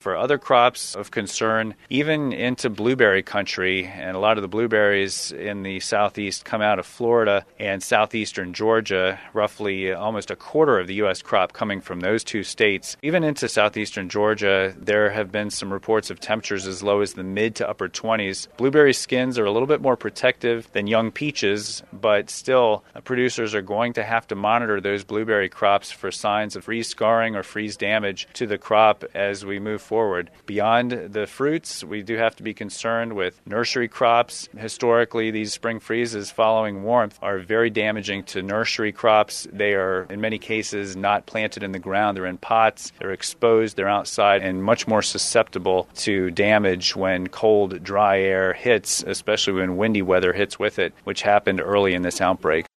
For other crops of concern, even into blueberry country, and a lot of the blueberries in the southeast come out of Florida and southeastern Georgia, roughly almost a quarter of the U.S. crop coming from those two states. Even into southeastern Georgia, there have been some reports of temperatures as low as the mid to upper 20s. Blueberry skins are a little bit more protective than young peaches, but still, producers are going to have to monitor those blueberry crops for signs of freeze scarring or freeze damage to the crop as we move forward. Beyond the fruits, we do have to be concerned with nursery crops. Historically, these spring freezes following warmth are very damaging to nursery crops. They are, in many cases, not planted in the ground. They're in pots, they're exposed, they're outside, and much more susceptible to damage when cold, dry air hits, especially when windy weather hits with it, which happened early in this outbreak.